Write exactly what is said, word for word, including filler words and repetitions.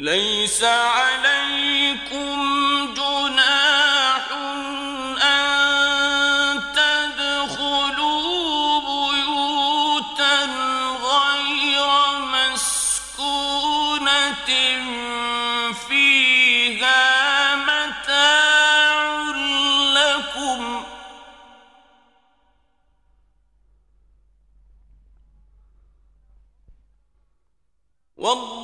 ليس عليكم جناح أن تدخلوا بيوتا غير مسكونة فيها متاع لكم والله